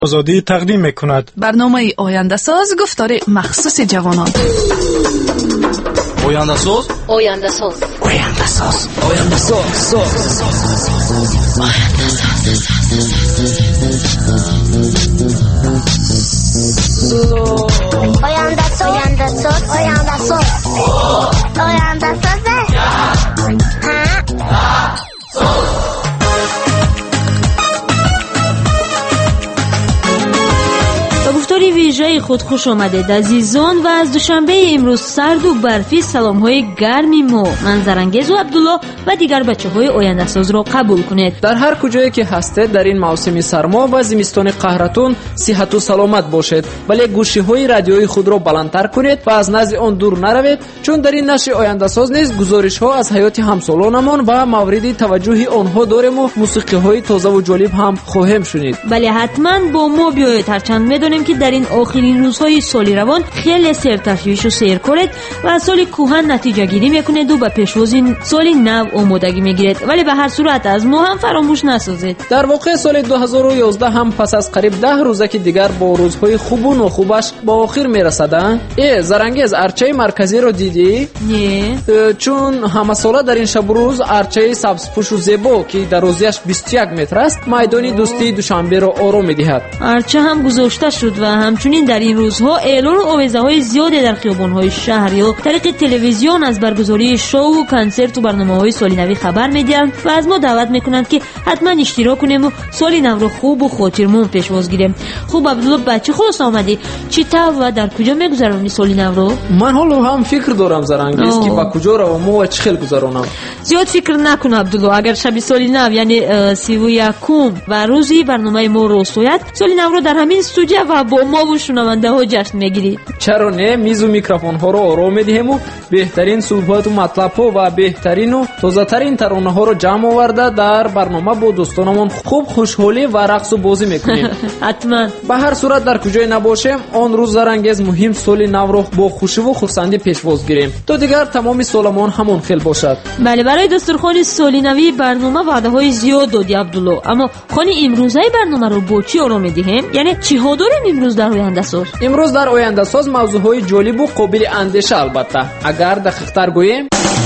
آزادی تقدیم می‌کند. برنامه آینده ساز گفتار مخصوص جوانان. آینده ساز، آینده ساز، آینده ساز، آینده ساز، آینده ساز، آینده ساز، آینده ساز، آینده ساز. گفتاری ویژه خود خوش آمدید عزیزان و از دوشنبه امروز سرد و برفی سلام های گرمی من زرنگز و عبدالله و دیگر بچه های آینده ساز را قبول کنید. در هر کجایی که هستید در این موسم سرما و زمستان قهرتون صحت و سلامت باشید، ولی گوشی های رادیوی خود را بلندتر کنید و از نزد آن دور نروید، چون در این نشر آینده ساز نیز گزارش ها از حیات همسالانمان و مورد توجه آنها داریم و موسیقی های تازه و جالب هم خواهیم شنید. بله حتما با ما بیایید، هرچند میدونیم که در این آخرین روزهای سال روان خیلی سرتشویش و سرکارید و از سال کهن نتیجه گیری میکنید و به پیشواز سال نو آمادگی میگیرید، ولی به هر صورت از ما هم فراموش نسازید. در واقع سال 2011 هم پس از قریب 10 روزه که دیگر با روزهای خوب و ناخوبش با آخر میرسد. زرنگز ارچه مرکزی رو دیدی؟ نه. چون همه ساله در این شب روز ارچه سبزپوش و زیبا که درازیش 21 متر است میدان دوستی دوشنبه را آرام میدهد. ارچه هم گذاشته شد و همچنین در این روزها اعلان و آویزه‌های زیادی در خیابان‌های شهر یا طریق تلویزیون از برگزاری شو و کنسرت و برنامه‌های سال نوی خبر میدهند و از ما دعوت میکنند که حتما اشتراک کنیم و سال نو رو خوب و خاطرموند پیشواز گیریم. خوب عبدالله بچه خلاص آمدی، چی تا و در کجا میگذرونی سال نو رو؟ من حالا هم فکر دارم زرنگیز که با کجا روم و چه خیلی گذرونم. زیاد فکر نکن عبدالله، اگر شب سال نو یعنی 31 و روزی برنامه ما رسویت، سال نو رو در همین استودیو و با ما و شنونده ها جشن میگیرید. چرا نه؟ میز و میکروفون ها رو آرام میدهیم و بهترین صحبت و مطلب ها و بهترین و تازه ترین ترانه ها رو جمع آورده در برنامه با دوستانمون خوب خوشحالی و رقص و بازی میکنیم. حتما. به هر صورت در کجای نباشیم آن روز زرنگز مهم سال نو رو با خوشی و خرسندی پیشواز گیریم تا دیگر تمام سالمان همون خیل باشد. بله، برای دسترخوان سال نوی برنامه وعده های زیاد دادی عبدالله، اما خانی امروزه برنامه رو با چی آرام میدیم؟ یعنی چی ها داریم امروز در آینده ساز؟ امروز در آینده ساز موضوعهای جالب و قابل اندیشه، البته اگر دقیق‌تر گوییم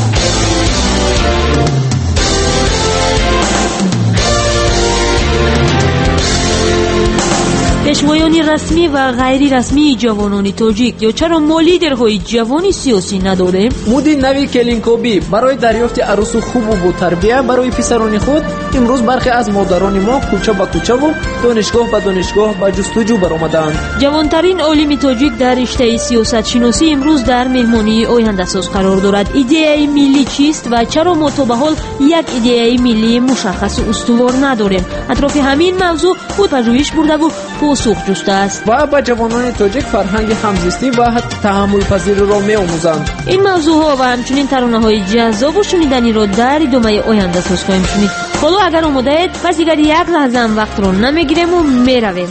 پیشوایان رسمی و غیر رسمی جوانان تاجیک یا چرا ما لیدرهای جوانی سیاسی نداریم؟ مودی نوی کلینکوبی برای دریافت عروس خوب و با تربیت برای پسران خود امروز برخی از مادران ما کوچه به کوچه و دانشگاه به دانشگاه به جستجو برآمدند. جوانترین عالم تاجیک در رشته سیاست شناسی امروز در مهمانی آینده ساز قرار دارد. ایده ملی چیست و چرا ما تا به حال یک ایده ملی مشخص و استوار نداریم؟ اطراف همین موضوع بود پژوهش برده و پاسخ جسته است و با جوانان تاجیک فرهنگ همزیستی و تحمل پذیری را می‌آموزند. این موضوع ها و همچنین ترانه‌های جذاب و شنیدنی را در ادامه آینده ساز خواهیم شنید. حالا اگر آماده اید پس دیگر یک لحظه هم وقت رو نمیگیریم و میرویم.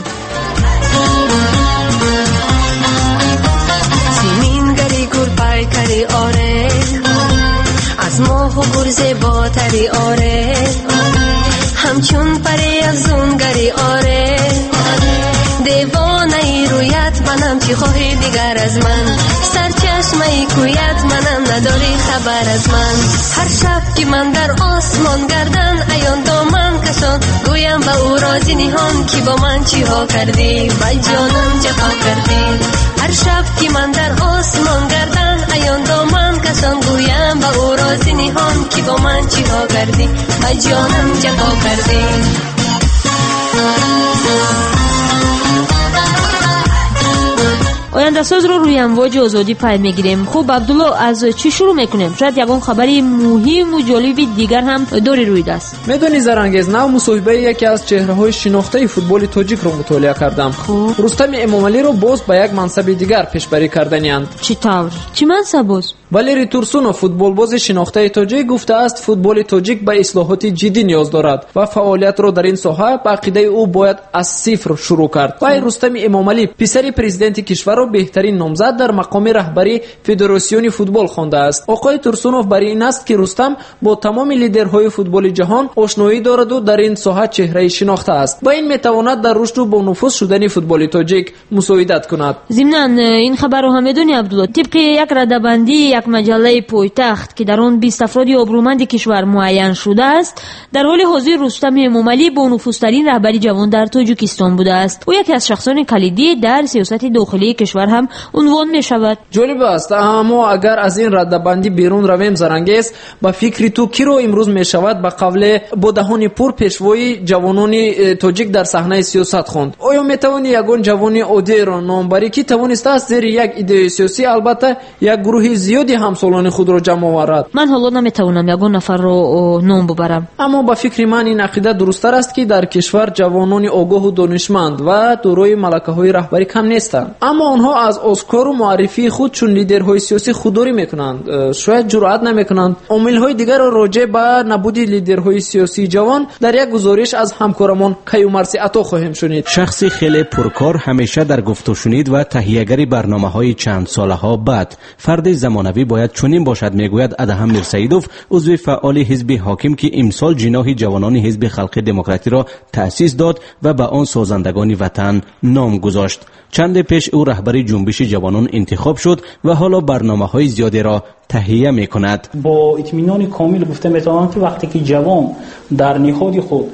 سیمین گری گر پای کری آره از ماه و گرز باتری آره همچون پری افزون گری آره دیوانه ای رویت منم چی خواهی دیگر از من سرچشمه ای کویت منم نداری خبر از من هر شب که من در آسمان گردن ایان دامن کشان گویم به او رازی نهان که با من چی ها کردی و جانم جفا کردی هر شب که من در آسمان گردن ایان دامن کشان گویم به او رازی نهان که با من چی ها کردی و جانم جفا کردی. آینده ساز رو روی امواج آزادی پای میگیریم. خب عبدالله از چی شروع میکنیم؟ شاید یکون خبری مهم و جالبی دیگر هم داری روی دست. میدونی زرنگز نو مصاحبه یکی از چهره‌های شناخته فوتبال تاجیک رو مطالعه کردم. رستم امامعلی رو باز به یک منصب دیگر پیشبری کردنی‌اند. چی طور؟ چی منصب باز؟ валерий турсунов футболбози шинохтаи тоҷик гуфтааст футболи тоҷик ба ислоҳоти ҷиддӣ ниёз дорад ва фаъолиятро дар ин соҳа ба ақидаи ӯ бояд аз сифр шурӯъ кард. вай рустами эмомалӣ писари президенти кишварро беҳтарин номзад дар мақоми раҳбарии федерасиони футбол хондааст. оқои турсунов бар ин аст ки рустам бо тамоми лидерҳои футболи ҷаҳон ошноӣ дораду дар ин соҳа чеҳраи шинохта аст. ба ин метавонад дар рушду бо нуфуз шудани футболи тоҷик мусоидат кунад. зимнан ин хабарро ҳам медонӣ Абдулло, тибқи як радабандии як маҷаллаи Пойтахт ки дар он 20 афроди обрӯманди кишвар муайян шудааст, дар ҳоли ҳозир Рустами Эмомалӣ бо нуфузтарин раҳбари ҷавон дар Тоҷикистон будааст. ӯ яке аз шахсони калидӣ дар сиёсати дохилии кишвар ҳам унвон мешавад. ҷолиб аст, аммо агар аз ин радабандӣ берун равем Зарангез, ба фикри ту киро имрӯз мешавад ба қавле бо даҳони пур пешвои ҷавонони тоҷик дар саҳнаи сиёсат хонд? оё метавонӣ ягон ҷавони оддиеро ном барӣ ки тавонистааст зери як идеяи сиёсӣ албатта як гурӯҳи зиёди ҳамсолони худро ҷамъ оварад? ман ҳоло наметавонам ягон нафарро ном бубарам. аммо ба фикри ман ин ақида дурусттар аст ки дар кишвар ҷавонони огоҳу донишманд ва дорои малакаҳои раҳбарӣ кам нестанд, аммо онҳо аз оскору муаррифии худ чун лидерҳои сиёсӣ худдорӣ мекунанд, шояд ҷуръат намекунанд. омилҳои дигарро роҷеъ ба набуди лидерҳои сиёсии ҷавон дар як гузориш аз ҳамкорамон Каюмарси Ато хоҳем шунид. шахси хеле пуркор ҳамеша дар гуфтушунид ва таҳиягари барномаҳои чандсолаҳо баъд фарди замонавӣ бояд чунин бошад, мегӯяд Адаҳам Мирсаидов, узви фаъоли ҳизби ҳоким, ки имсол ҷиноҳи ҷавонони ҳизби халқи демократиро таъсис дод ва ба он созандагони ватан ном гузошт. чанде пеш ӯ раҳбари ҷунбиши ҷавонон интихоб шуд ва ҳоло барномаҳои зиёдеро таҳия мекунад. бо итминони комил гуфта метавонам ки вақте ки ҷавон дар ниҳоди худ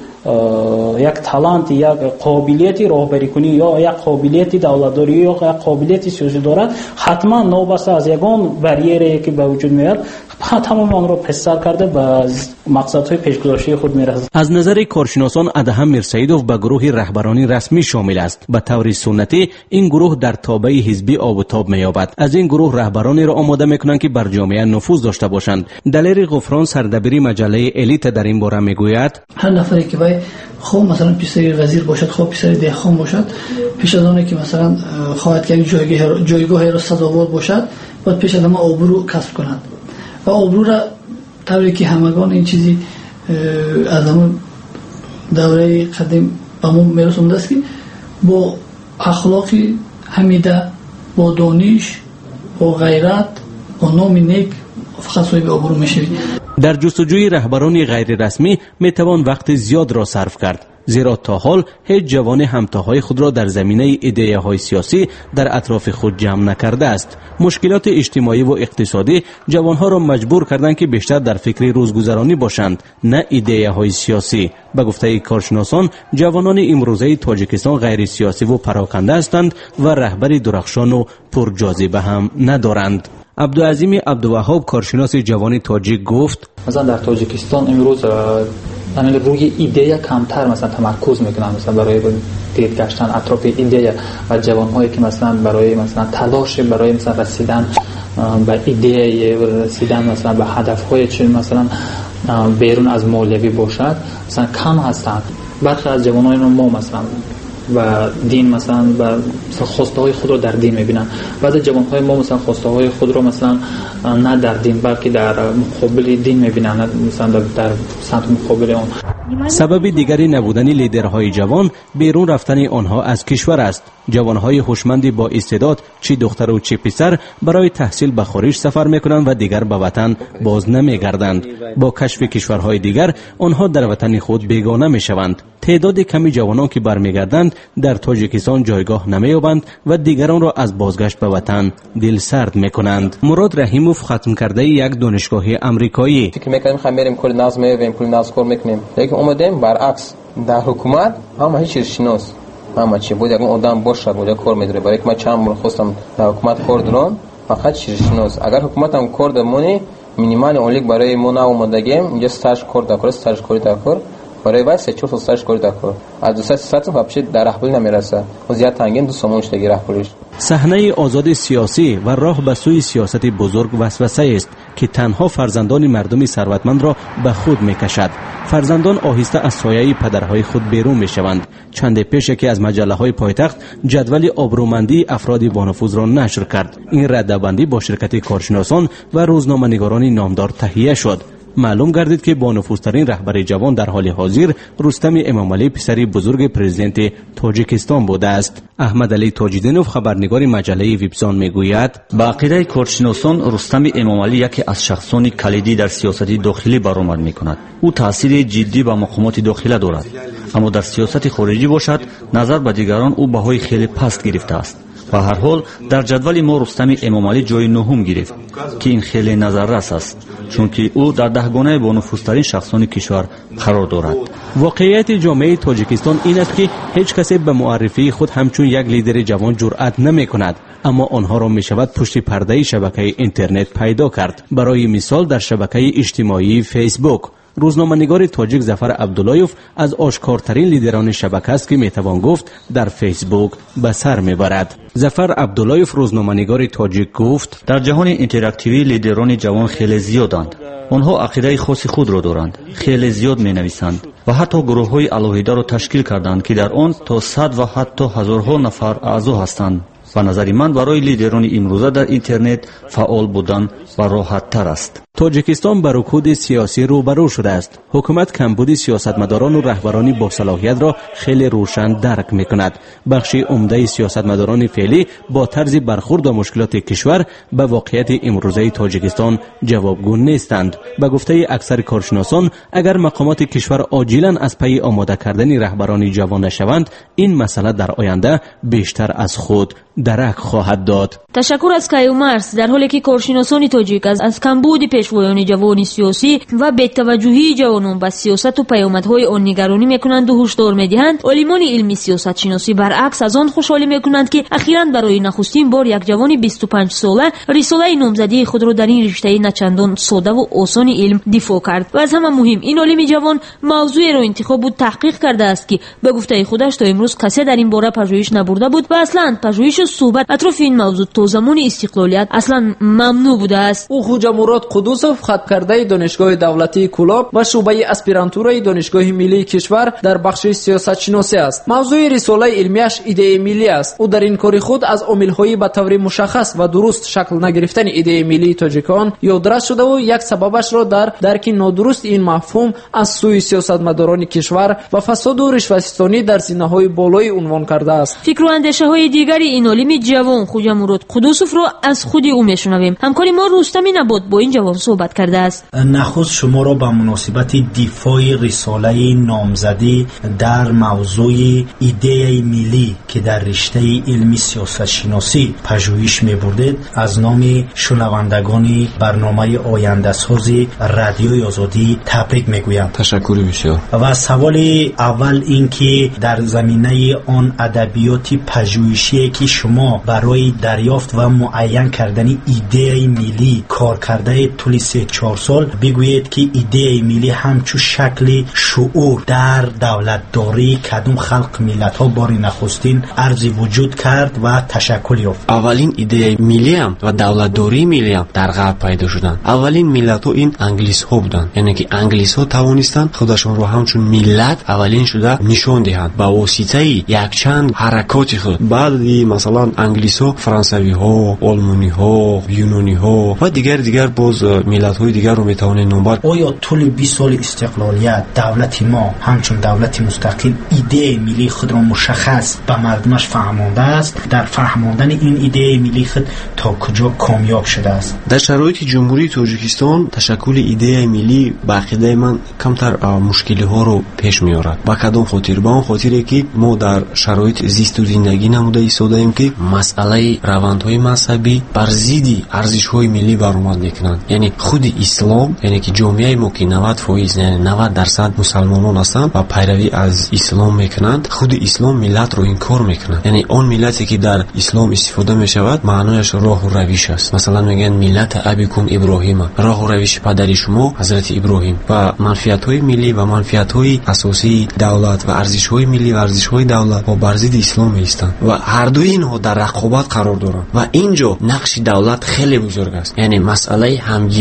як таланти, як қобилияти роҳбарикунӣ ё як қобилияти давлатдорӣ ё як қобилияти сиёсӣ дорад, ҳатман новбаста аз ягон барьере ки ба вуҷуд меояд, тамоми онро пессар карда ба мақсадҳои пешгузоштаи худ мерасад. аз назари коршиносон Адаҳам Мирсаидов ба гурӯҳи раҳбарони расмӣ шомил аст. ба таври суннатӣ ин гурӯҳ дар тобаи ҳизбӣ обутоб меёбад. аз ин гурӯҳ раҳбаронеро омода мекунанд ки бар ҷомеа нуфуз дошта бошанд. Далери Ғуфрон, сардабири маҷаллаи Элита, дар ин бора мегӯяд: ҳар нафаре ки вай хоб масалан писари вазир бошад, хоб писари деҳқон бошад, пеш аз оне ки масалан хоҳад ки ҷойгоҳеро сазовор бошад, бояд пеш аз ҳама обрӯ касб кунад ва обрӯра тавре ки ҳамагон ин чизи аз ҳамон давраи қадим ба мо мерос омадааст ки бо ахлоқи ҳамида, бо дониш, бо ғайрат, бо номи нек фақат соҳиби обрӯ мешавӣ. дар ҷустуҷӯи раҳбарони ғайрирасмӣ метавон вақти зиёдро сарф кард, зеро то ҳол ҳеҷ ҷавоне ҳамтоҳои худро дар заминаи идеяҳои сиёсӣ дар атрофи худ ҷамъ накардааст. мушкилоти иҷтимоиву иқтисодӣ ҷавонҳоро маҷбур карданд ки бештар дар фикри рӯзгузаронӣ бошанд, на идеяҳои сиёсӣ. ба гуфтаи коршиносон, ҷавонони имрӯзаи Тоҷикистон ғайрисиёсиву пароканда ҳастанд ва раҳбари дурахшону пурҷозиба ҳам надоранд. абдуазими абдуваҳоб, коршиноси ҷавони тоҷик, гуфт: مثلا در تاجیکستان امروز همین روی ایده کمتر مثلا تمرکز میکنن، مثلا برای دید گشتن اطراف ایده و جوانهایی که مثلا برای مثلا تلاش برای مثلا رسیدن به ایده رسیدن مثلا به هدفهای چون مثلا بیرون از مولوی باشد مثلا کم هستند. برخی از جوانان ما مثلا و دین مثلا خواسته های خود رو در دین میبینن. بعضی جوان های ما مثلا خواسته های خود رو مثلا نه در دین بلکه در مقابل دین میبینن، مثلا در سمت مقابل اون. سبب دیگری نبودن لیدرهای جوان بیرون رفتن آنها از کشور است. جوانهای هوشمندی با استعداد، چی دختر و چی پسر، برای تحصیل به خارج سفر میکنند و دیگر به وطن باز نمیگردند. با کشف کشورهای دیگر آنها در وطن خود بیگانه میشوند. تعداد کمی جوانان که برمیگردند در تاجیکستان جایگاه نمییابند و دیگران را از بازگشت به وطن دل سرد میکنند. مراد رحیموف، ختم کرده یک دانشگاه آمریکایی: فکر میکنیم خیلی بریم کل ناز میویم، کل ناز کار میکنیم، لیکن اومدیم برعکس در حکومت همه هیچ چیز شناس، همه چی بود یک آدم باشه بود کار میداره. برای که من چند بار خواستم در حکومت کار دارم فقط چیز شناس. اگر حکومت هم کار دمونی مینیمال اونلیک برای ما اومدگیم اینجا استاژ کار دکار، استاژ کاری دکار برای واسه 4 سال استاژ کاری دکار از 200 ساعت واپس در رهبری نمیرسه و زیاد تنگین 2 سومونش دیگه رهبریش. صحنه آزادی سیاسی و راه به سوی سیاست بزرگ وسوسه است که تنها فرزندان مردم ثروتمند را به خود میکشد. فرزندان آهسته از سایه پدرهای خود بیرون میشوند. چند پیش یکی از مجله‌های پایتخت جدول آبرومندی افراد با نفوذ را نشر کرد. این رده‌بندی با شرکت کارشناسان و روزنامه‌نگاران نامدار تهیه شد. معلوم گردید که با نفوذترین رهبر جوان در حال حاضر رستم امامعلی پسری بزرگ پرزیدنت تاجیکستان بوده است. احمد علی تاجیدینوف خبرنگار مجله ویبسان میگوید با عقیده کارشناسان رستم امامعلی یکی از شخصان کلیدی در سیاست داخلی برآمد میکند. او تاثیر جدی با مقامات داخلی دارد، اما در سیاست خارجی باشد نظر به دیگران او بهای خیلی پست گرفته است. و هر حال در جدول ما رستم امامعلی جای نهم گرفت که این خیلی نظررس است، چون که او در دهگانه با نفوذترین شخصان کشور قرار دارد. واقعیت جامعه تاجیکستان این است که هیچ کسی به معرفی خود همچون یک لیدر جوان جرأت نمی کند، اما آنها را می شود پشت پرده شبکه اینترنت پیدا کرد. برای مثال در شبکه اجتماعی فیسبوک روزنامه‌نگار تاجیک ظفر عبداللهیف از آشکارترین لیدران شبکه است که میتوان گفت در فیسبوک به سر میبرد. ظفر عبداللهیف روزنامه‌نگار تاجیک گفت در جهان اینتراکتیوی لیدران جوان خیلی زیادند. آنها عقیده خاص خود را دارند، خیلی زیاد می‌نویسند و حتی گروه‌های علاهیده را تشکیل کردند که در آن تا 100 و حتی هزارها نفر اعضا هستند. و نظر من برای لیدران امروزه در اینترنت فعال بودن و راحت تر است. تاجیکستان با رکود سیاسی روبرو شده است. حکومت کمبود سیاستمداران و رهبرانی با صلاحیت را خیلی روشن درک می‌کند. بخش عمده سیاستمداران فعلی با طرز برخورد و مشکلات کشور به واقعیت امروزه تاجیکستان جوابگو نیستند. به گفته اکثر کارشناسان اگر مقامات کشور عاجلاً از پی آماده کردن رهبران جوان شوند، این مسئله در آینده بیشتر از خود درک خواهد داد. تشکر از کیومرث. در حالی که کارشناسان تاجیک از کمبود پیشوایان جوان سیاسی و بی‌توجهی جوانان به سیاست و پیامدهای آن نگرانی میکنند و هشدار میدهند، عالمان علمی سیاست شناسی برعکس از آن خوشحالی میکنند که اخیراً برای نخستین بار یک جوان 25 ساله رساله نامزدی خود را در این رشته نچندان ساده و آسان علم دفاع کرد. و از همه مهم این عالم جوان موضوعی را انتخاب بود تحقیق کرده است که به گفته خودش تا امروز کسی در این باره پژوهش نبرده بود و اصلاً پژوهش و صحبت اطراف این موضوع تا زمان استقلالیت اصلا ممنوع بوده است. او خوجا مراد قدوسوف خط کرده دانشگاه دولتی کولاب و شعبه اسپیرانتورای دانشگاه ملی کشور در بخش سیاست شناسی است. موضوع رساله علمیش ایده ملی است. او در این کار خود از عامل‌های به طور مشخص و درست شکل نگرفتن ایده ملی تاجیکان یادداشت شده و یک سببش را در درک نادرست این مفهوم از سوی سیاستمداران کشور و فساد و رشوه‌ستانی در زینه‌های بالای عنوان کرده است. فکر و اندیشه‌های دیگری این عالم جوان خوجا مراد قدوسوف را از خود او میشنویم. همکاری ما رستم نبات با این جوان صحبت کرده است. نخست شما را به مناسبت دفاع رساله نامزدی در موضوع ایده ملی که در رشته علمی سیاست شناسی پژوهش می‌بردید از نام شنوندگان برنامه آینده ساز رادیوی آزادی تبریک میگویم. تشکر میشه. و سوال اول این که در زمینه آن ادبیات پژوهشی که شما برای دریافت و معین کردن ایده ملی کار کرده طول 3-4 سال بگویید که ایده ملی همچون شکل شعور در دولتداری کدوم خلق ملت ها بار نخستین عرض وجود کرد و تشکل یافت. اولین ایده ملی هم و دولتداری ملی هم در غرب پیدا شدن. اولین ملت ها این انگلیس ها بودن، یعنی که انگلیس ها توانستن خودشون رو همچون ملت اولین شده نشون دهند با واسطه یک چند حرکات خود. بعدی مثلا انگلیس ها فرانسوی ها، آلمانی ها، یونانی ها و دیگر باز ملت های دیگر رو میتوانید نمبر. آیا طول 20 سال استقلالیت دولت ما همچون دولت مستقل ایده ملی خود را مشخص به مردمش فهمانده است؟ در فهماندن این ایده ملی خود تا کجا کامیاب شده است؟ در شرایط جمهوری تاجیکستان تشکل ایده ملی با عقیده من کمتر مشکلی ها رو پیش میارد. با کدام خاطر؟ با اون خاطری که ما در شرایط زیست و زندگی نموده ایستاده ایم که مسئله روندهای مذهبی بر ضد ارزش‌های ملی برآمد میکنند. یعنی خود اسلام، یعنی که جامعه ما که 90% یعنی 90% مسلمانان هستند و پیروی از اسلام میکنند، خود اسلام ملت رو انکار میکنه. یعنی اون ملتی که در اسلام استفاده میشود معنایش راه و روش است. مثلا میگن ملت ابیکم ابراهیم، راه و روش پدر شما حضرت ابراهیم. و منفعت‌های ملی و منفعت‌های اساسی دولت و ارزش‌های ملی و ارزش‌های دولت با بر ضد اسلام هستند و هر دوی اینها در رقابت قرار دارند و اینجا نقش دولت خیلی بزرگ است. یعنی مسئله همگیری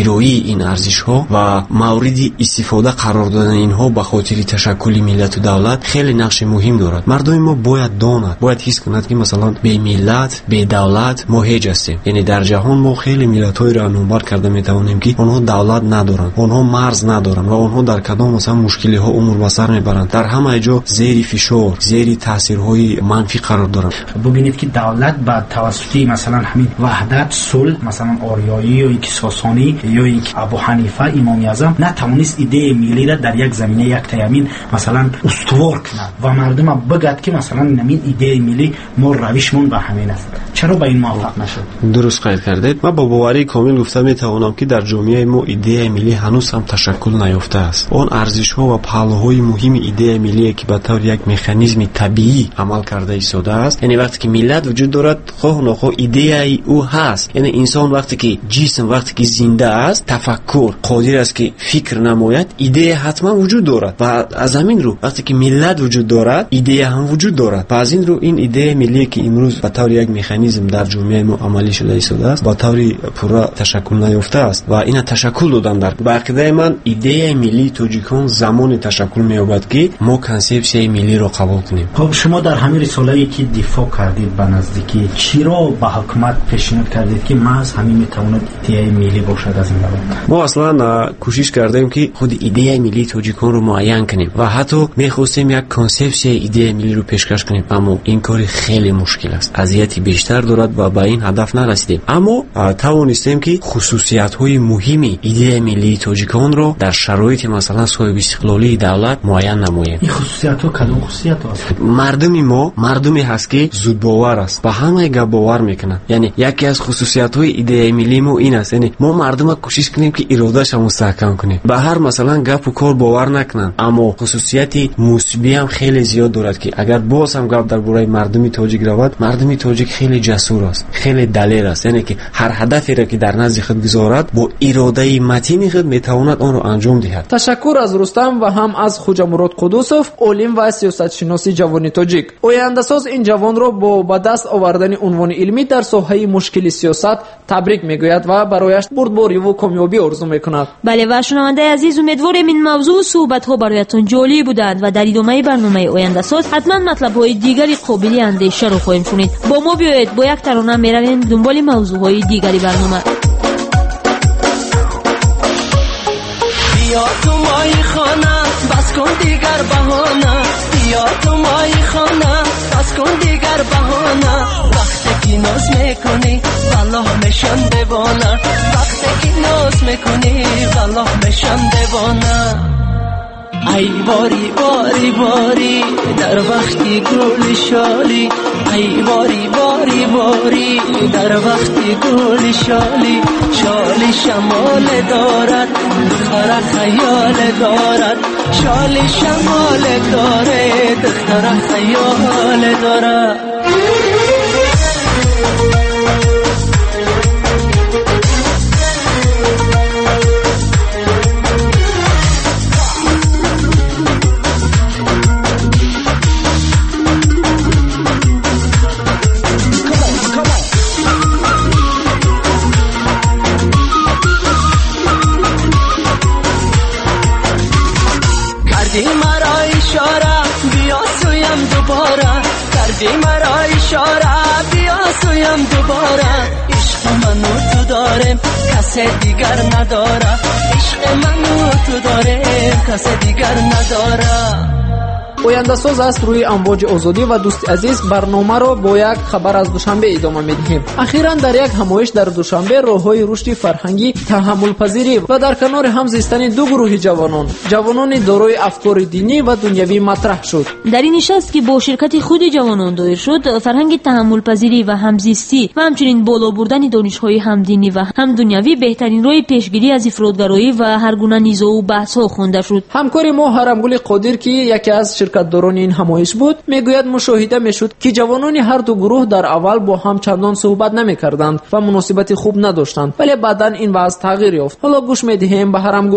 گیروی این ارزش ها و مورد استفاده قرار دادن اینها به خاطر تشکل ملت و دولت خیلی نقش مهم دارد. مردم ما باید داند، باید حس کند که مثلا به ملت به دولت ما هیچ هستیم. یعنی در جهان ما خیلی ملت‌های را نمبر کرده میتوانیم که آنها دولت ندارند، آنها مرز ندارند و آنها در کدام مثلا مشکلی ها امور به سر میبرند، در همه جا زیر فشار، زیر تاثیرهای منفی قرار دارند. ببینید که دولت با توسط مثلا همین وحدت صلح مثلا آریایی یا یک ساسانی یا یک ابو حنیفه امام اعظم نتوانست ایده ملی را در یک زمینه یک تیامین مثلا استوار کند و مردم بگد که مثلا همین ایده ملی ما روشمون به همین است. چرا به این موافق نشد؟ درست قید کردید. من با باوری کامل گفتم میتوانم که در جامعه ما ایده ملی هنوز هم تشکل نیافته است. آن ارزش ها و پهلوهای مهم ایده ملی که به طور یک مکانیزم طبیعی عمل کرده ایستاده است. یعنی وقتی که ملت وجود دارد خواه نخواه ایده او هست. یعنی انسان وقتی که جسم وقتی که زنده است، تفکر قادر است که فکر نماید، ایده حتما وجود دارد و از همین رو وقتی که ملت وجود دارد ایده هم وجود دارد. و از این رو این ایده ملی که امروز به طور یک مکانیزم در جامعه ما عملی شده ایستاده است با طور پورا تشکل نیافته است و این تشکل دادن در عقیده من ایده ملی تاجیکان زمان تشکل می‌یابد که ما کانسپسیون ملی رو قبول کنیم. خب شما در همین رساله‌ای که دفاع کردید به نزدیکی چرا به حکومت پیشنهاد کردید که محض همین میتواند ایده ملی باشد؟ از این بابت ما اصلا کوشش کردیم که خود ایده ملی تاجیکان رو معین کنیم و حتی می‌خواستیم یک کانسپسیون ایده ملی رو پیشکش کنیم، اما این کار خیلی مشکل است، اذیتی بیشتر دارد و به این هدف نرسیدیم. اما توانستیم که خصوصیت‌های مهمی ایده ملی تاجیکان رو در شرایط مثلا صاحب استقلالی دولت معین نماییم. این خصوصیت‌ها کدام خصوصیت است؟ مردم ما مردمی هست که زود باور است، به همه گپ باور میکنن. یعنی یکی از خصوصیت‌های ایده ملی ما این است، یعنی ما مردم کوشش کنیم که اراده‌اش مستحکم کنیم، به هر مثلا گپ و کار باور نکنن. اما خصوصیت مثبتی هم خیلی زیاد دارد که اگر باز هم گپ درباره مردمی تاجیک رود، مردمی تاجیک خیلی جسور است، خیلی دلیر است. یعنی که هر هدفی را که در نزد خود گذارد با اراده متین خود میتواند آن را انجام دهد. تشکر از رستم و هم از خوجا مراد قدوسов، عالم و سیاستشناسی جوان تاجیک. آینده‌ساز این جوان را با به دست آوردن عنوان علمی در ساحه مشکل سیاست تبریک میگوید و برایش بردباری و کامیابی آرزو میکند. بله و شنونده عزیز، امیدواریم این موضوع صحبت ها برایتان جالب بودند و در ادامه برنامه آینده‌ساز حتما مطلب های دیگری قابل اندیشه رو خواهیم شنید. با ما بیایید با یک ترانه میرویم دنبال موضوع های دیگری برنامه. بیا تو مای خانه بس کن دیگر بهانه، بیا تو مای خانه بس کن دیگر بهانه، وقتی که ناز میکنی والله میشن دیوانه، وقتی که ناز میکنی والله میشن دیوانه. ای باری باری باری در وقتی گل شالی، ای باری باری باری در وقتی گل شالی، شالی شمال دارد دختر خیال دارد، شالی شمال داره دختر خیال دارد. کردی مرا اشاره بیا سویم دوباره، کردی مرا اشاره بیا سویم دوباره، عشق منو تو دارم کس دیگر نداره، عشق منو تو دارم کس دیگر نداره. آینده‌ساز است روی امواج آزادی و دوست عزیز برنامه را با یک خبر از دوشنبه ادامه می‌دهیم. اخیراً در یک همایش در دوشنبه راه‌های رشد فرهنگی، تحمل پذیری و در کنار هم زیستن دو گروه جوانان دارای افکار دینی و دنیوی مطرح شد. در این نشست که با شرکت خود جوانان دایر شد، فرهنگ تحمل پذیری و همزیستی و همچنین بالا بردن دانش‌های هم دینی و هم دنیوی بهترین راه پیشگیری از افراطگرایی و هر گونه نیز و بحث‌ها خوانده شد. همکار ما هرمگل قادر که یکی از شرکت‌داران این همایش بود میگوید مشاهده میشد که جوانان هر دو گروه در اول با هم چندان صحبت نمی‌کردند و مناسبت خوب نداشتند، ولی بعداً این وضع تغییر یافت. حالا گوش می‌دهیم به هرمگل.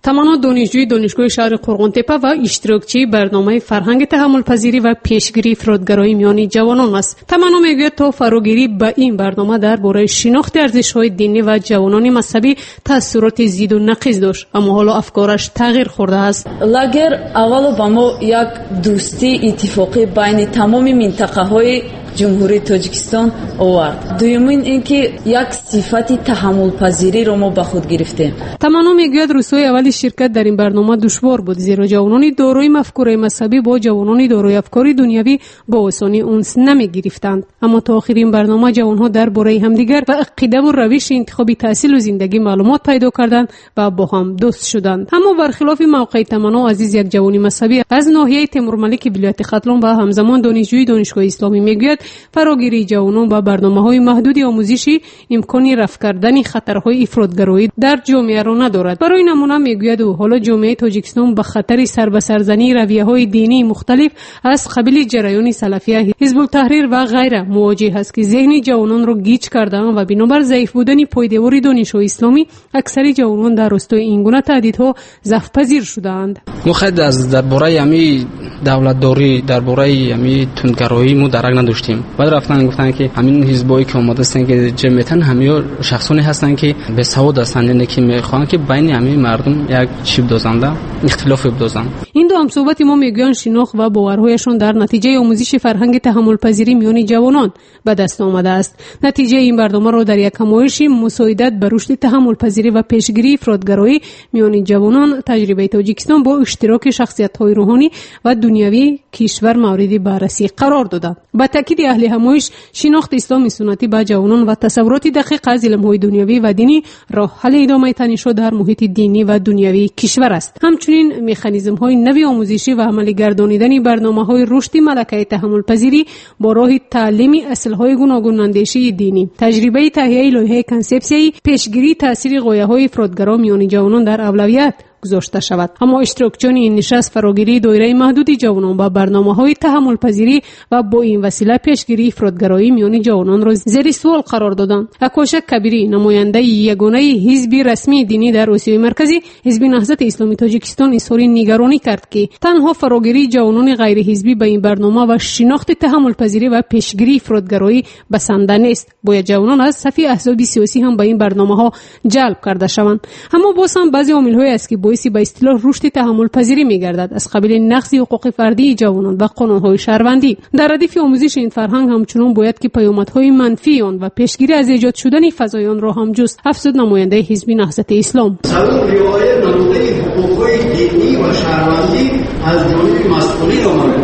تمانا دانشجوی دانشگاه شهر قرغن‌تپه و اشتراکچی برنامه فرهنگ تحمل پذیری و پیشگیری افراطگرایی میان جوانان است. تمانا میگوید تا فراگیری به این برنامه درباره شناخت ارزش‌های دینی و جوانان مذهبی تاثیرات زید و نقیض داشت، اما حالا افکارش تغییر خورده است. лагер аввало ба мо як дӯстӣ иттифоқӣ байни тамоми минтақаҳои ҷумҳурии тоҷикистон овард. дуюмин ин ки як сифати таҳаммулпазириро мо ба худ гирифтем. тамано мегӯяд рӯзҳои аввали ширкат дар ин барнома душвор буд, зеро ҷавонони дорои мафкураи мазҳабӣ бо ҷавонони дорои афкори дунявӣ бо осонӣ унс намегирифтанд. аммо то охири ин барнома ҷавонҳо дар бораи ҳамдигар ва ақидаву равиши интихоби таҳсилу зиндагӣ маълумот пайдо карданд ва бо ҳам дӯст шуданд. аммо бархилофи мавқеи тамано азиз як ҷавони мазҳабӣ аз ноҳияи темурмалики вилояти хатлон ва ҳамзамон донишҷӯи донишгоҳи исломӣ мегӯяд фарогирии ҷавонон ба барномаҳои маҳдуди омӯзишӣ имкони рафт кардани хатарҳои ифротгароӣ дар ҷомеаро надорад. барои намуна мегӯяд ӯ ҳоло ҷомеаи тоҷикистон ба хатари сарбасарзании равияҳои динии мухталиф аз қабили ҷараёни салафия, ҳизбултаҳрир ва ғайра мувоҷиҳ аст ки зеҳни ҷавононро гиҷ кардаанд ва бинобар заиф будани пойдевори донишҳои исломӣ аксари ҷавонон дар ростои ин гуна таҳдидҳо зафпазир шудаанд. мо хеле дар бораи ҳамин давлатдорӣ, дар бораи ҳамин тундгароӣ мо дарак надоштем. баъд рафтан гуфтанд ки ҳамин ҳизбое ки омода ҳастанд ки ҷамъиятан ҳамин шахсоне ҳастанд ки бесавод ҳастанд, яъне ки мехоҳанд ки байни ҳамин мардум як чӣ бидозанда, ихтилофе бидозанд. ин ду ҳамсӯҳбати мо мегӯянд шинохт ва боварҳояшон дар натиҷаи омӯзиши фарҳанги таҳаммулпазирӣ миёни ҷавонон ба даст омадааст. натиҷаи ин барномаро дар як ҳамоиши мусоидат ба рушди таҳаммулпазирӣ ва пешгирии ифротгароӣ миёни ҷавонон таҷрибаи тоҷикистон бо иштироки шахсиятҳои рӯҳонӣ ва дунявӣ кишвар мавриди баррасӣ қарор доданд. ба таъкиди аҳли ҳамоиш шинохти исломи суннатӣ ба ҷавонон ва тасаввуроти дақиқ аз илмҳои дунявӣ ва динӣ роҳ ҳалли идомаи танишо дар муҳити динӣ ва дунявии кишвар аст. ҳамчунин механизмҳои нави омӯзишӣ ва амалӣ гардонидани барномаҳои рушди малакаи таҳаммулпазирӣ бо роҳи таълими аслҳои гуногунандешии динӣ, таҷрибаи таҳияи лоиҳаи консепсияи пешгирии таъсири ғояҳои ифротгаро миёни ҷавонон дар авлавият гузошта шавад. аммо иштирокчони ин нишаст фарогирии доираи маҳдуди ҷавонон ба барномаҳои таҳаммулпазирӣ ва бо ин васила пешгирии ифротгароӣ миёни ҷавононро зери суол қарор доданд. акоша кабирӣ, намояндаи ягонаи ҳизби расмии динӣ дар осиёи марказӣ, ҳизби наҳзати исломи тоҷикистон изҳори нигаронӣ кард ки танҳо фарогирии ҷавонони ғайриҳизбӣ ба ин барнома ва шинохти таҳаммулпазирӣ ва пешгирии ифротгароӣ басанда нест. бояд ҷавонон аз сафи аҳзоби сиёсӣ ҳам ба ин барномаҳо ҷалб карда шаванд. аммо боз ҳам баъзе омилҳое аст ки боиси ба истилоҳ рушди таҳаммулпазирӣ мегардад, аз қабили нақзи ҳуқуқи фардии ҷавонон ва қонунҳои шаҳрвандӣ. дар радифи омӯзиши ин фарҳанг ҳамчунон бояд ки паёмадҳои манфии он ва пешгирӣ аз эҷод шудани фазои онро ҳам ҷуст, афзуд намояндаи ҳизби наҳзати ислом. сабаб риоят намудаи ҳуқуқҳои динӣ ва шаҳрвандӣ аз ҷониби масъулин омада.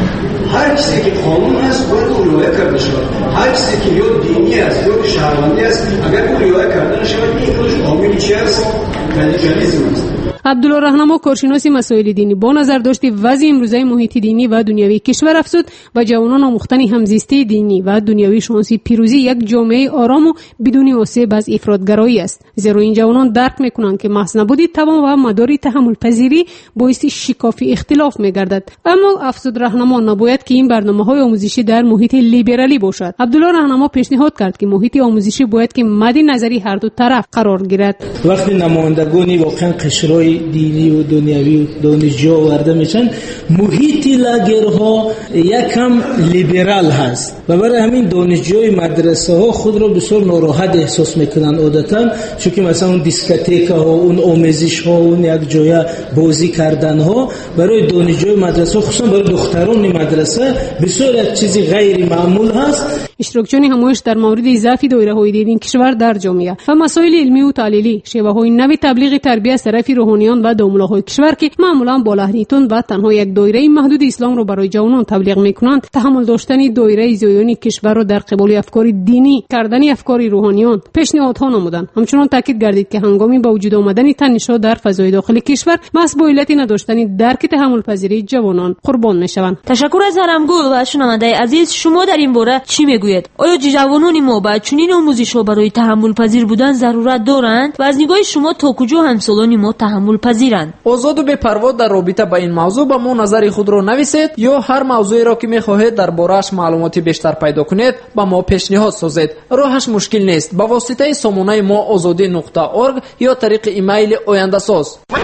ҳар чизе ки қонун аст бояд риоя карда шавад. ҳар чизе ки ё динӣ аст ё шаҳрвандӣ аст, агар риоя карда нашавад, ин худаш омили чи аст? радикализм аст. абдулло раҳнамо, коршиноси масоили динӣ, бо назардошти вазъи имрӯзаи муҳити динӣ ва дунявии кишвар афзуд, ба ҷавонон омӯхтани ҳамзистии динӣ ва дунявӣ шонси пирӯзии як ҷомеаи орому бидуни осеб аз ифротгароӣ аст. зеро ин ҷавонон дарк мекунанд ки маҳз набуди тавон ва мадори таҳаммулпазирӣ боиси шикофи ихтилоф мегардад. аммо афзуд раҳнамо, набояд ки ин барномаҳои омӯзишӣ дар муҳити либералӣ бошад. абдулло раҳнамо пешниҳод кард ки муҳити омӯзишӣ бояд ки мадди назари ҳарду тараф қарор гирад. вақте намояндагони воқеан қишрои динӣ ва дунявӣ донишҷӯ оварда мешаванд, муҳити лагерҳо якам либерал ҳаст ва барои ҳамин донишҷӯи мадрасаҳо худро бисёр нороҳат эҳсос мекунанд одатан, чунки масалан дискотекаҳо, он омезишҳо, он якҷоя бозӣ карданҳо барои донишҷӯи мадрасаҳо, хусусан барои духтарони мадраса бисёр як чизи ғайримаъмул ҳаст. иштирокчони ҳамоиш дар мавриди заъфи доираҳои динии кишвар дар ҷомеа ва масоили илмиву таълилӣ, шеваҳои нави таблиғи тарбия аз тарафи рӯҳониён ва домулаҳои кишвар ки маъмулан бо лаҳни тунд ва танҳо як доираи маҳдуди исломро барои ҷавонон таблиғ мекунанд, таҳаммул доштани доираи зиёёни кишварро дар қиболи афкори динӣ кардани афкори рӯҳониён пешниҳодҳо намуданд. ҳамчунон таъкид гардид ки ҳангоми ба вуҷуд омадани танишҳо дар фазои дохили кишвар маҳз бо иллати надоштани дарки таҳаммулпазирии ҷавонон қурбон мешаванд. ташаккур аз ҳарамгул ва шунавандаи азиз, шумо дар ин бора чӣ мегӯед? оё ҷавонони мо ба чунин омӯзишҳо барои таҳаммулпазир будан зарурат доранд ва аз нигоҳи шумо то куҷо ҳамсолони мо таҳаммулпазиранд? озоду бепарво дар робита ба ин мавзӯъ ба мо назари худро нависед ё ҳар мавзӯеро ки мехоҳед дар борааш маълумоти бештар пайдо кунед ба мо пешниҳод созед. роҳаш мушкил нест. ба воситаи сомонаи мо озодӣ.орг ё тариқи имейли ояндасоз.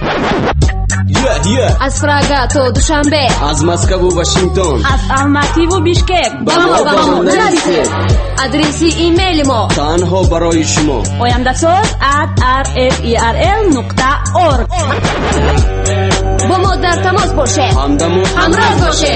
از فرага то душанбе, аз Москву Вашингтон, аз Алматӣ ву Бишкек ба мо нависед. Адреси имейли мо танҳо барои шумо oyandasоз@rferl.org. бо мо дар тамос бошед, ҳамроҳ бошед.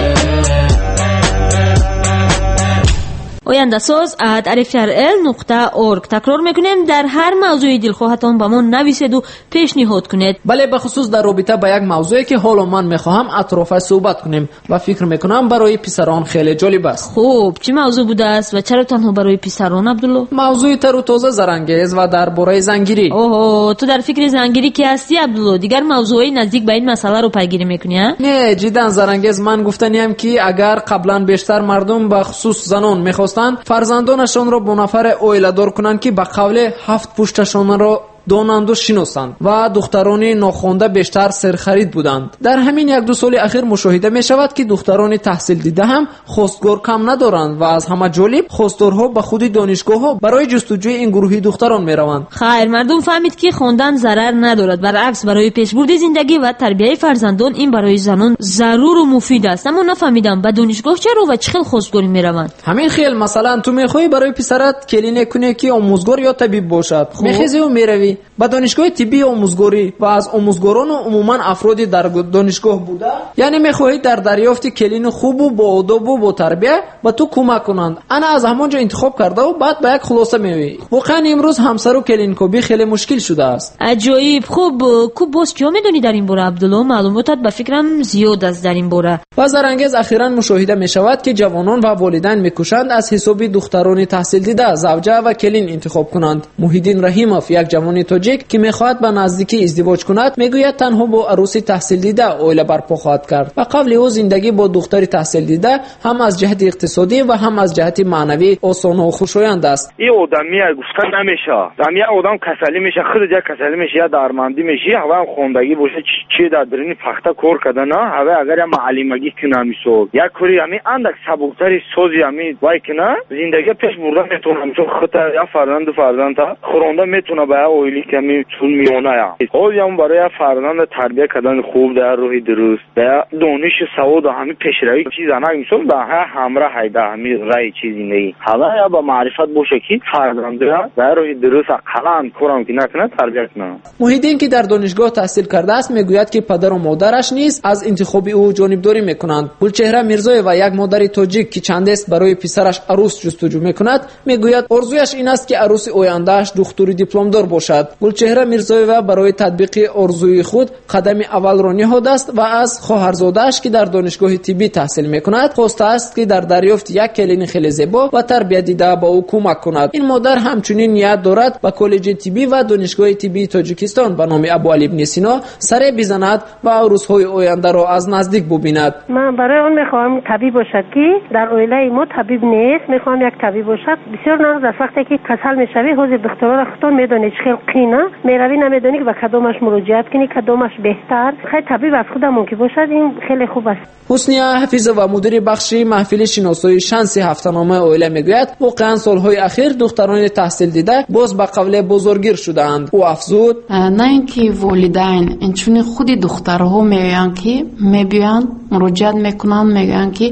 oyandasоз@rferl.org. takror mekunем, дар ҳар мавзӯи дилхоҳатон ба мо нависеду пешниҳод кунед. бале бахусус дар робита ба як мавзӯе ки ҳоло ман мехоҳам атрофа суҳбат кунем ва фикр мекунам барои писарон хеле ҷолиб аст. хуб, чӣ мавзӯъ будааст ва чаро танҳо барои писарон, Абдулло? мавзӯи тару тоза зарангез ва дар бораи зангирӣ. оҳо, ту дар фикри зангирӣ ки ҳастӣ, Абдулло? дигар мавзӯъҳои наздик ба ин масъаларо пайгирӣ мекунӣ? не, ҷиддан зарангез. ман гуфтаниям ки агар қаблан бештар мардум ба хусус занон мехостанд фарзандонашонро бо нафаре оиладор кунанд ки ба қавле 7 пушташонро донанду шиносанд ва духтарони нохонда бештар серхарид буданд. дар ҳамин 1-2 соли ахир мушоҳида мешавад ки духтарони таҳсилдида ҳам хостгор кам надоранд ва аз ҳама ҷолиб хостдорҳо ба худи донишгоҳҳо барои ҷустуҷӯи ин гурӯҳи духтарон мераванд. хайр, мардум фаҳмид ки хондан зарар надорад. баръакс, барои пешбурди зиндагӣ ва тарбияи фарзандон ин барои занон заруру муфид аст. аммо нафаҳмидам ба донишгоҳ чаро ва чӣ хел хостгорӣ мераванд? ҳамин хел. масалан, ту мехоҳӣ барои писарат келине куне ки омӯзгор ё табиб бошад. мехезиву меравӣ ба донишгоҳи тиббии омӯзгорӣ ва аз омӯзгорону умуман афроди дар донишгоҳ буда, яъне мехоҳӣ дар дарёфти келини хубу боодобу ботарбия ба ту кӯмак кунанд. ана аз ҳамон ҷо интихоб кардаву баъд ба як хулоса меоӣ. воқеан имрӯз ҳамсару келинкобӣ хеле мушкил шудааст. аҷоиб. хуб, ку боз чиё медонӣ дар ин бора, Абдулло? маълумотат ба фикрам зиёд аст дар ин бора. ва зарангез, ахиран мушоҳида мешавад ки ҷавонон ва волидайн мекӯшанд аз ҳисоби духтарони таҳсилдида завҷа ва келин интихоб кунанд. муҳиддин раҳимов, як ҷавони тоҷик ки мехоҳад ба наздикӣ издивоҷ кунад, мегӯяд танҳо бо арӯси таҳсилдида оила барпо хоҳад кард. ва қавли ӯ зиндагӣ бо духтари таҳсилдида ҳам аз ҷиҳати иқтисодӣ ва ҳам аз ҷиҳати маънавӣ осону хушоянд аст. ин одамия гуфта намешавад. як одам касалӣ меша, худ я касалӣ меша, я дармандӣ меши, ҳава хондагӣ боша, чи дар дарини пахта кор карда, на ҳава агар я маълимагӣ кина, мисол як кори ҳамин андак сабуктари сози ҳамин вай кина, зиндагӣ пеш бурда метавона. мисол худ я фарзанду фарзанда хуронда метавона ба я оилӣ ки ҳамин чун миёная. ҳолям барои я фарзанда тарбия кардани хуб, дар рӯҳи дуруст, дар донишу саводу ҳамин пешравӣ чи занак, мисол ба ҳамра ҳайда ҳамин раи чи зиндагӣ ҳала я ба маърифат боша ки фарзандая дар рӯҳи дуруст ақалан корам ки накуна тарбия кунам. муҳиддин ки дар донишгоҳ таҳсил кардааст мегӯяд ки падару модараш низ аз интихоби ӯ ҷонибдорӣ мекунанд. гулчеҳра мирзоева, як модари тоҷик ки чандест барои писараш арӯс ҷустуҷӯ мекунад, мегӯяд орзуяш ин аст ки арӯси ояндааш духтури дипломдор бошад. гулчеҳра мирзоева барои татбиқи орзуи худ қадами аввалро ниҳодааст ва аз хоҳарзодааш ки дар донишгоҳи тиббӣ таҳсил мекунад хостааст ки дар дарёфти як келини хеле зебо ва тарбиядида ба ӯ кӯмак кунад. ин модар ҳамчунин ният дорад ба коллеҷи тиббӣ ва донишгоҳи тиббии тоҷикистон ба номи абуалӣ ибни сино саре бизанад ва арӯзҳои ояндаро аз наздик бубинад. ман барои он мехоҳам табиб бошад ки дар оилаи мо табиб нест. мехоҳам як табиб бошад. бисёр нағз аз вақте ки касал мешавӣ ҳозир духтурора худтон медонед чӣ хел қина меравӣ, намедонӣ ки ба кадомаш муроҷиат кунӣ, кадомаш беҳтар. хай табиб аз худамон ки бошад, ин хеле хуб аст. ҳусния ҳафизова, мудири бахши маҳфили шиносои шанси ҳафтаномаи оила мегӯяд воқеан солҳои ахир духтарони таҳсилдида боз ба қавле бозоргир шудаанд. ӯ афзуд: на ин ки волидайн инчунин худи духтарҳо меоянд ки мебиёянд муроҷиат мекунанд, мегӯянд ки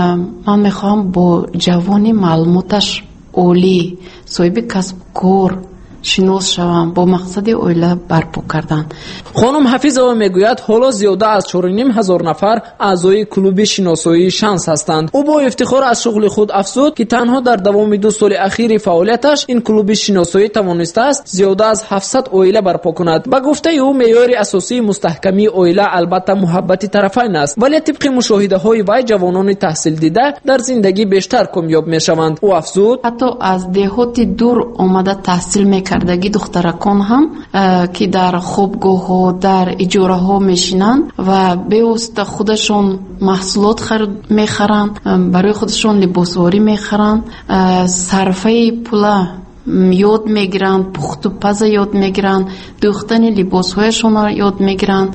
ман мехоҳам бо ҷавони маълумоташ олӣ, соҳиби касбу кор шинос шавам бо мақсади оила барпо кардан. хонум ҳафизова мегӯяд ҳоло зиёда аз 4500 нафар аъзои клуби шиносоии шанс ҳастанд. ӯ бо ифтихор аз шуғли худ афзуд ки танҳо дар давоми 2 соли ахири фаъолияташ ин клуби шиносоӣ тавонистааст зиёда аз 700 оила барпо кунад. ба гуфтаи ӯ меъёри асосии мустаҳкамии оила албатта муҳаббати тарафайн аст, вале тибқи мушоҳидаҳои вай ҷавонони таҳсилдида дар зиндагӣ бештар камёб мешаванд. ӯ афзуд: ҳатто аз деҳоти дур омада таҳсил кардаги духтаракон ҳам ки дар хобгоҳҳо дар иҷораҳо мешинанд ва бевосита худашон маҳсулот мехаранд, барои худашон либосворӣ мехаранд, сарфаи пула ёд мегиранд, пухту паза ёд мегиранд, дӯхтани либосҳояшонро ёд мегиранд,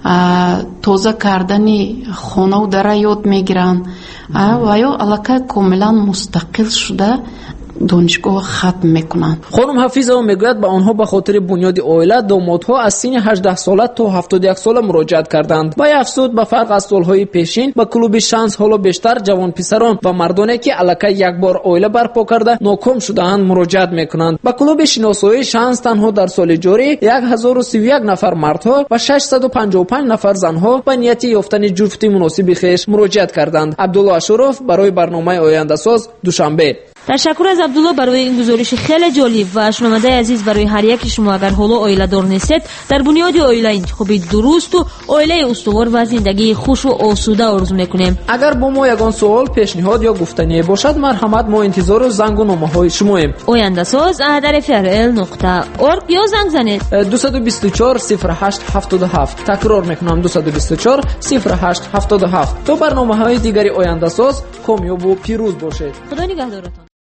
тоза кардани хонаву дара ёд мегиранд ва ё аллакай комилан мустақил шуда донишгоҳ хатм мекунанд. خانم حفیظه میگوید به آنها به خاطر بنیاد عائله دامادها از سن 18 ساله تا 71 ساله مراجعت کردند. با افزود به فرق از سالهای پیشین به کلوب شانس حالا بیشتر جوان پسران و مردانی که الکی یک بار عائله برپا کرده ناکام شدهاند مراجعت میکنند. به کلوب شناسایی شانس تنها در سال جاری 1031 نفر مردها و 655 نفر زنها به نیت یافتن جفت مناسب خویش مراجعت کردند. عبدالله اشرف برای برنامه آینده ساز دوشنبه. تشکر از عبدالله برای این گزارش خیلی جالب و شنونده عزیز برای هر یک شما اگر حالا عائله دار نیستید در بنیاد عائله انتخاب درست و عائله استوار و زندگی خوش و آسوده آرزو میکنیم. اگر با ما یگان سوال پیشنهاد یا گفتنی باشد مرحمت ما انتظار زنگ و نامه های شماییم. آینده ساز @frl.org یا زنگ زنید 224 08 77. تکرار میکنم 224 08 77. تا برنامه های دیگری آینده ساز کامیاب و پیروز باشید. خدا نگهدارتان.